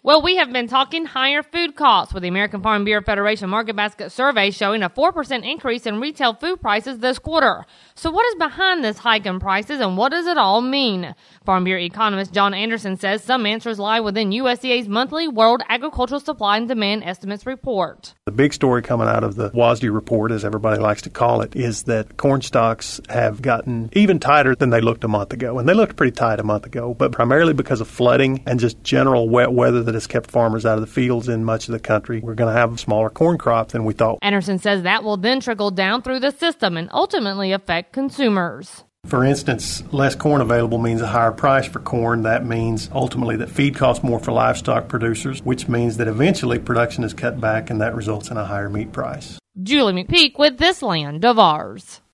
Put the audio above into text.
Well, we have been talking higher food costs with the American Farm Bureau Federation Market Basket Survey showing a 4% increase in retail food prices this quarter. So what is behind this hike in prices and what does it all mean? Farm Bureau economist John Anderson says some answers lie within USDA's monthly World Agricultural Supply and Demand Estimates report. The big story coming out of the WASDE report, as everybody likes to call it, is that corn stocks have gotten even tighter than they looked a month ago. And they looked pretty tight a month ago, but primarily because of flooding and just general wet weather that has kept farmers out of the fields in much of the country. We're going to have a smaller corn crop than we thought. Anderson says that will then trickle down through the system and ultimately affect consumers. For instance, less corn available means a higher price for corn. That means ultimately that feed costs more for livestock producers, which means that eventually production is cut back and that results in a higher meat price. Julie McPeak with This Land of Ours.